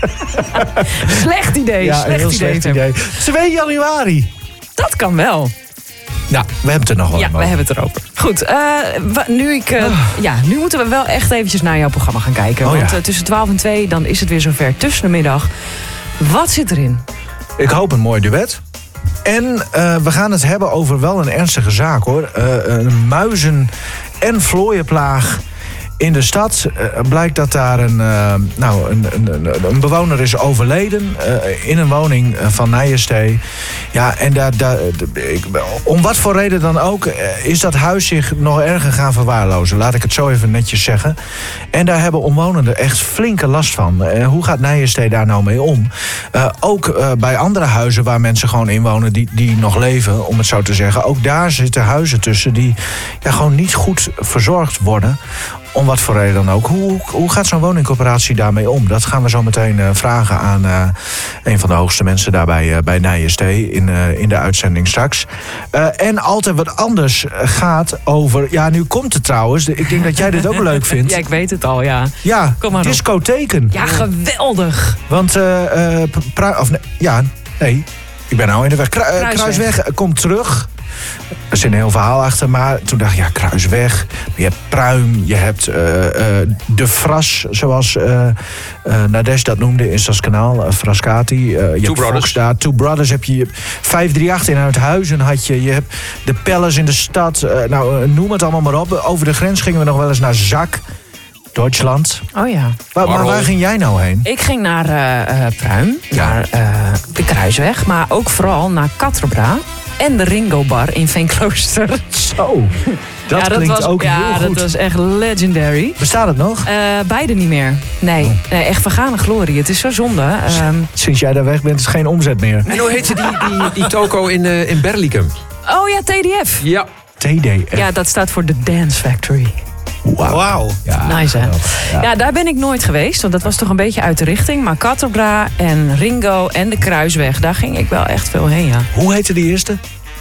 Slecht idee, ja, slecht, heel idee, slecht idee. twee januari. Dat kan wel. Nou, we hebben het er nog wel Ja, over. we hebben het erover. Goed, uh, nu, ik, uh, oh. ja, nu moeten we wel echt eventjes naar jouw programma gaan kijken. Oh, want ja. uh, tussen twaalf en twee, dan is het weer zover tussen de middag. Wat zit erin? Ik hoop een mooi duet. En uh, we gaan het hebben over wel een ernstige zaak, hoor. Uh, een muizen- en vlooienplaag in de stad. Uh, blijkt dat daar een, uh, nou, een, een, een bewoner is overleden uh, in een woning van Nijenstee. Ja, en daar, daar, ik, om wat voor reden dan ook uh, is dat huis zich nog erger gaan verwaarlozen. Laat ik het zo even netjes zeggen. En daar hebben omwonenden echt flinke last van. Uh, hoe gaat Nijenstee daar nou mee om? Uh, ook uh, bij andere huizen waar mensen gewoon in wonen die, die nog leven, om het zo te zeggen. Ook daar zitten huizen tussen die ja, gewoon niet goed verzorgd worden. Om wat voor reden dan ook. Hoe, hoe gaat zo'n woningcorporatie daarmee om? Dat gaan we zo meteen uh, vragen aan uh, een van de hoogste mensen daarbij uh, bij Nijenstee in, uh, in de uitzending straks. Uh, en altijd wat anders gaat over... Ja, nu komt het trouwens. Ik denk dat jij dit ook leuk vindt. Ja, ik weet het al, ja. Ja, Kom maar discotheken. Ja, geweldig. Want, uh, uh, pra- of nee, ja, nee, ik ben nou in de weg. Kru- Kruisweg. Kruisweg komt terug. Er zit een heel verhaal achter, maar toen dacht ik, ja, Kruisweg. Je hebt Pruim, je hebt uh, uh, De Fras, zoals uh, uh, Nadesh dat noemde in Stadskanaal, uh, Frascati. Uh, je Two hebt Brothers. Foxda, Two Brothers heb je. je vijf drie acht in Uithuizen had je. Je hebt de Palace in de stad. Uh, nou, uh, noem het allemaal maar op. Over de grens gingen we nog wel eens naar Zak, Duitsland. Oh ja. Waar, maar waar ging jij nou heen? Ik ging naar uh, uh, Pruim, Ja. naar uh, de Kruisweg, maar ook vooral naar Katrobra en de Ringo Bar in Veenklooster. Zo, dat ja, klinkt was, ook ja, heel goed. dat was echt legendary. Bestaat het nog? Uh, beide niet meer. Nee, Oh. nee, echt vergane glorie. Het is zo zonde. Um, Sinds jij daar weg bent is geen omzet meer. En hoe heet ze die, die, die toko in, uh, in Berlicum? oh ja, T D F. Ja. T D F. Ja, dat staat voor de Dance Factory. Wauw. Wauw. Ja, Nice, hè? Ja. Ja, daar ben ik nooit geweest, want dat was toch een beetje uit de richting. Maar Katrobra en Ringo en de Kruisweg, daar ging ik wel echt veel heen, ja. Hoe heette die eerste?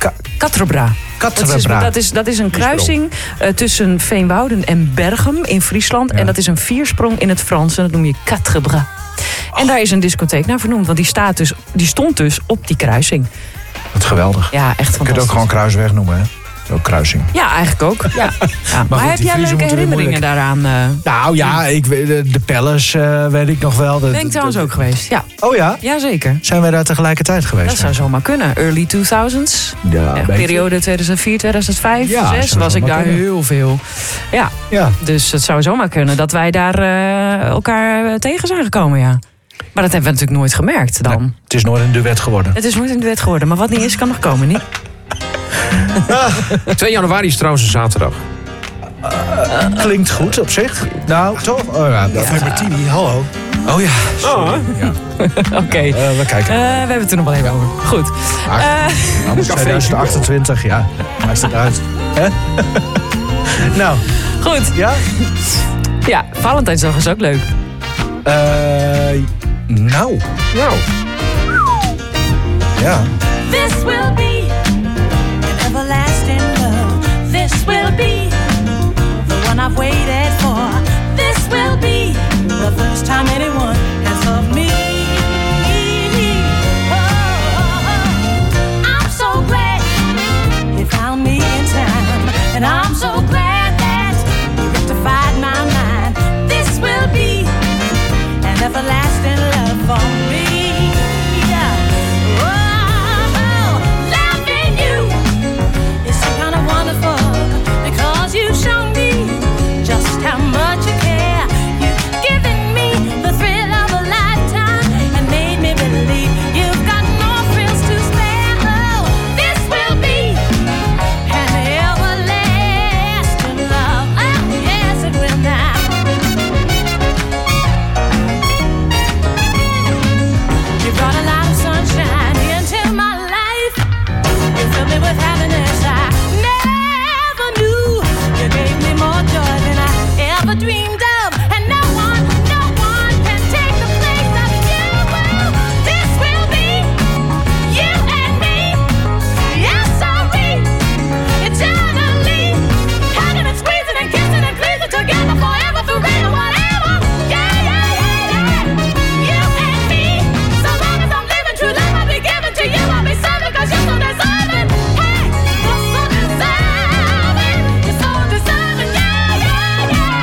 Catrebra. Dat is, dat, is, dat is een kruising uh, tussen Veenwouden en Berchem in Friesland. Ja. En dat is een viersprong in het Frans. En dat noem je Catrebra. Oh. En daar is een discotheek naar vernoemd. Want die, staat dus, die stond dus op die kruising. Wat geweldig. Ja, echt fantastisch. Je kunt het ook gewoon Kruisweg noemen, hè? Ook kruising. Ja, eigenlijk ook. Ja. Ja. Maar, maar goed, heb jij leuke herinneringen daaraan? Uh, nou ja, ik, de, de Palace uh, weet ik nog wel. De, ben ik trouwens ook geweest, ja. Oh ja? Jazeker. Zijn wij daar tegelijkertijd geweest? Dat zou zomaar kunnen. Early tweeduizends. Ja, ja, periode tweeduizend vier, tweeduizend vijf, ja, zes was ik daar kunnen. heel veel. Ja. ja, dus het zou zomaar kunnen dat wij daar uh, elkaar tegen zijn gekomen, ja. Maar dat hebben we natuurlijk nooit gemerkt dan. Nee, het is nooit een duet geworden. Het is nooit een duet geworden, maar wat niet is, kan nog komen, niet? twee januari is trouwens een zaterdag. Uh, klinkt goed op zich. Nou, toch? Oh ja, dat ja. Martini, hallo. Oh ja. Oh, ja. Oké. Okay. Uh, we kijken. Uh, we hebben het er nog wel even over. Goed. Uh, nou, tweeduizend achtentwintig, ja. Maakt het uit. Nou. Goed. Ja? Ja, Valentijnsdag is ook leuk. Uh, nou. Nou. Ja. This will be everlasting love. This will be the one I've waited for. This will be the first time anyone has loved me. Oh, oh, oh. I'm so glad you found me in time, and I'm so glad that you rectified my mind. This will be an everlasting love for me. You've shown me just how much you care. You've given me the thrill of a lifetime and made me believe you've got more thrills to spare. Oh, this will be an everlasting love. Oh, yes, it will now. You brought a lot of sunshine into my life. You filled me with happiness I ever dreamed of, and no one, no one can take the place of you. Well, this will be you and me. Yes, sorry, eternally hugging and squeezing and kissing and pleasing together forever, forever, whatever. Yeah, yeah, yeah, yeah. You and me. So long as I'm living true love, I'll be giving to you. I'll be serving 'cause you're so deserving. Hey, you're so deserving. You're so deserving. Yeah, yeah, yeah.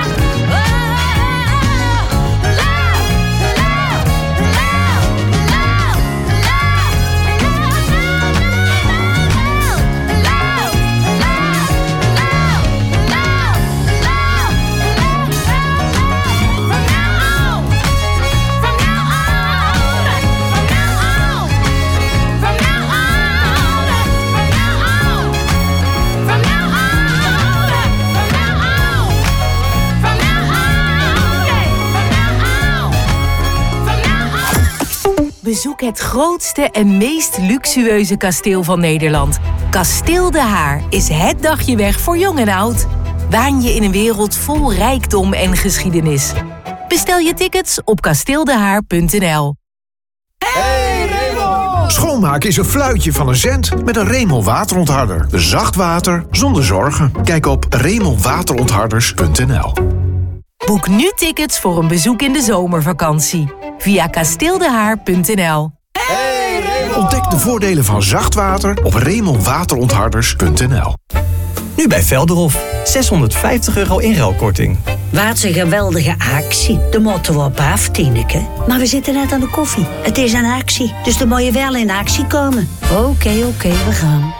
Bezoek het grootste en meest luxueuze kasteel van Nederland. Kasteel De Haar is het dagje weg voor jong en oud. Waan je in een wereld vol rijkdom en geschiedenis. Bestel je tickets op kasteeldehaar punt n l. Hey Raymond! Schoonmaken is een fluitje van een cent met een Raymond waterontharder. Zacht water zonder zorgen. Kijk op raymond waterontharders punt n l. Boek nu tickets voor een bezoek in de zomervakantie. Via kasteeldehaar punt n l. Hey Raymond! Ontdek de voordelen van zacht water op raymond waterontharders punt n l. Nu bij Velderhof. zeshonderdvijftig euro inruilkorting. Wat een geweldige actie. De moeten we op af, Tineke. Maar we zitten net aan de koffie. Het is een actie, dus dan moet je wel in actie komen. Oké, okay, oké, okay, we gaan.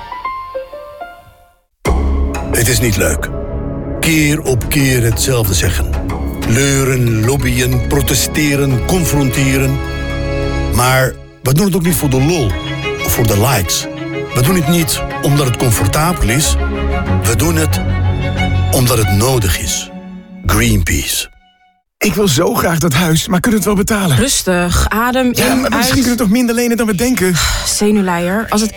Het is niet leuk. Keer op keer hetzelfde zeggen. Leuren, lobbyen, protesteren, confronteren. Maar we doen het ook niet voor de lol of voor de likes. We doen het niet omdat het comfortabel is. We doen het omdat het nodig is. Greenpeace. Ik wil zo graag dat huis, maar kunnen we het wel betalen? Rustig, adem in, ja, maar misschien uit. kunnen we toch minder lenen dan we denken? Zenuwleier, als het